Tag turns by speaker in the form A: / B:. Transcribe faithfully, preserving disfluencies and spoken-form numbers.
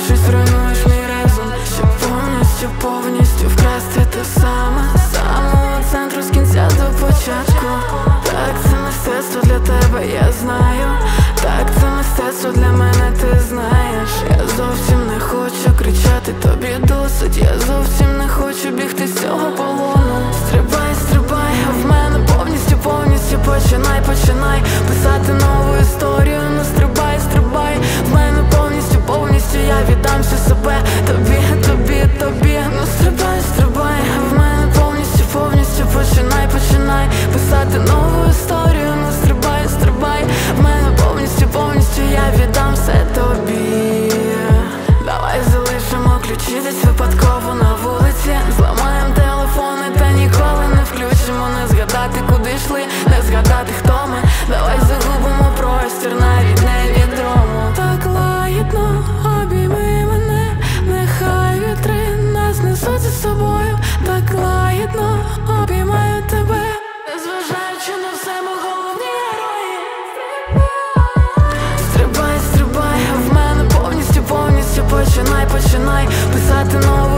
A: щось руйнуєш мій резон, щоб повністю, повністю вкрасти те саме, з самого центру, з кінця до початку. Так, це мистецтво для тебе, я знаю. Так, це мистецтво для мене, ти знаєш. Я зовсім не хочу кричати, тобі досить. Я зовсім не хочу бігти з цього полону. Стрибай, стрибай, а в мене повністю, повністю починай, починай писати нову історію. Ну стрибай, стрибай, в мене повністю, повністю я віддам всю себе тобі, тобі, тобі. Ну стрибай, стрибай, а в мене повністю, повністю починай, починай писати нову історію. Ну стрибай, стрибай, в мене повністю, повністю я віддам все тобі. Давай залишимо ключі десь випадково на вулиці, зламаємо телефони та ніколи не включимо. Не згадати, куди йшли, не згадати, хто ми. Давай загубимо простір, навіть невідомо. Так лагідно обійми мене, нехай вітри нас несуть за собою. Так лагідно обіймаю тебе, незважаючи на все, ми головні герої. Стрибай, стрибай, в мене повністю, повністю починай, починай писати нову